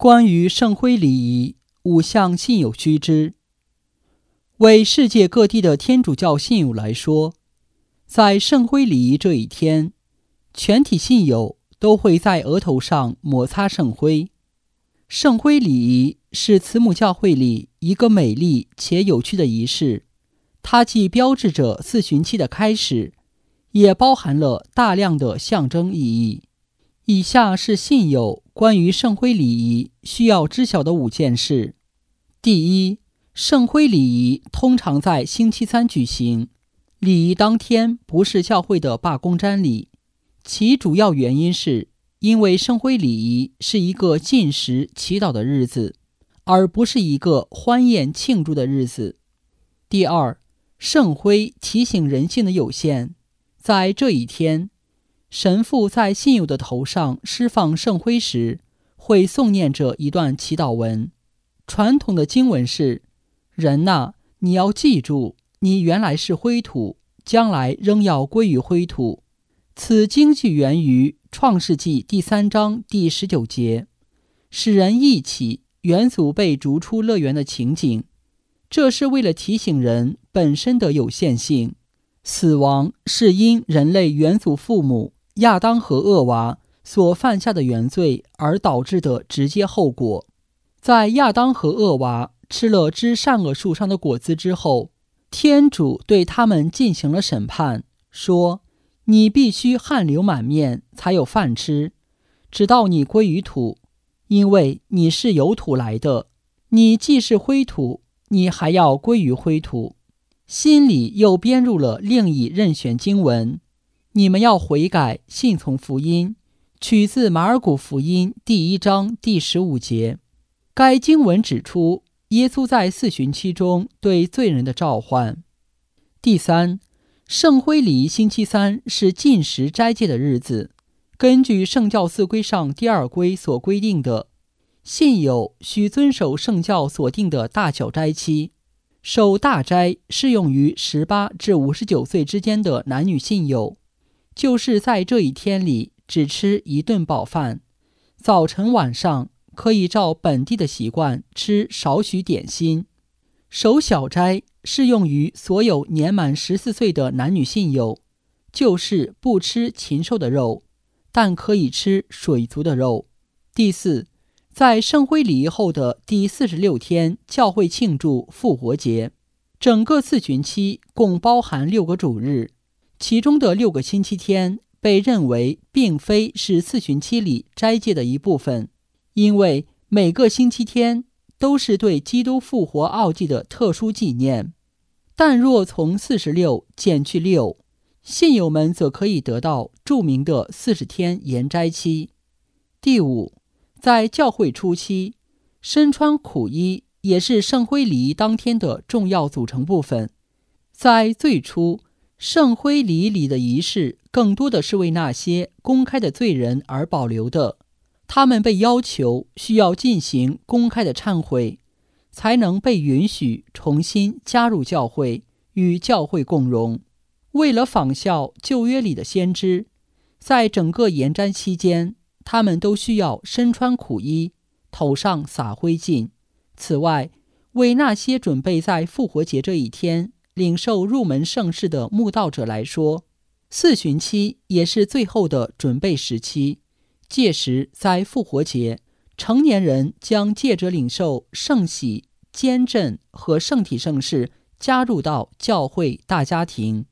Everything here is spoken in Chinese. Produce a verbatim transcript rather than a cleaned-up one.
关于圣灰礼仪，五项信友须知。为世界各地的天主教信友来说，在圣灰礼仪这一天，全体信友都会在额头上摩擦圣灰。圣灰礼仪是慈母教会里一个美丽且有趣的仪式，它既标志着四旬期的开始，也包含了大量的象征意义。以下是信友关于圣灰礼仪需要知晓的五件事。第一，圣灰礼仪通常在星期三举行，礼仪当天不是教会的罢工瞻礼，其主要原因是因为圣灰礼仪是一个禁食祈祷的日子，而不是一个欢宴庆祝的日子。第二，圣灰提醒人性的有限，在这一天，神父在信友的头上施放圣灰时，会诵念着一段祈祷文。传统的经文是：人呐，你要记住，你原来是灰土，将来仍要归于灰土。此经句源于创世纪第三章第十九节，使人忆起元祖被逐出乐园的情景。这是为了提醒人本身的有限性。死亡是因人类元祖父母亚当和厄娃所犯下的原罪而导致的直接后果。在亚当和厄娃吃了知善恶树上的果子之后，天主对他们进行了审判，说：你必须汗流满面才有饭吃，直到你归于土，因为你是由土来的，你既是灰土，你还要归于灰土。心里又编入了另一任选经文：你们要悔改，信从福音，取自马尔谷福音第一章第十五节。该经文指出耶稣在四旬期中对罪人的召唤。第三，圣灰礼仪星期三是禁食斋戒的日子。根据圣教四规上第二规所规定的，信友需遵守圣教所定的大小斋期。守大斋适用于十八至五十九岁之间的男女信友，就是在这一天里只吃一顿饱饭，早晨晚上可以照本地的习惯吃少许点心。守小斋适用于所有年满十四岁的男女信友，就是不吃禽兽的肉，但可以吃水族的肉。第四，在圣灰礼仪后的第四十六天，教会庆祝复活节。整个四旬期共包含六个主日，其中的六个星期天被认为并非是四旬期里斋戒的一部分，因为每个星期天都是对基督复活奥迹的特殊纪念。但若从四十六减去六，信友们则可以得到著名的四十天严斋期。第五，在教会初期，身穿苦衣也是圣灰礼仪当天的重要组成部分。在最初，圣灰礼仪里的仪式更多的是为那些公开的罪人而保留的，他们被要求需要进行公开的忏悔，才能被允许重新加入教会，与教会共荣。为了仿效旧约里的先知，在整个严斋期间，他们都需要身穿苦衣，头上撒灰烬。此外，为那些准备在复活节这一天领受入门圣事的慕道者来说，四旬期也是最后的准备时期。届时在复活节，成年人将借着领受圣洗、坚振和圣体圣事加入到教会大家庭。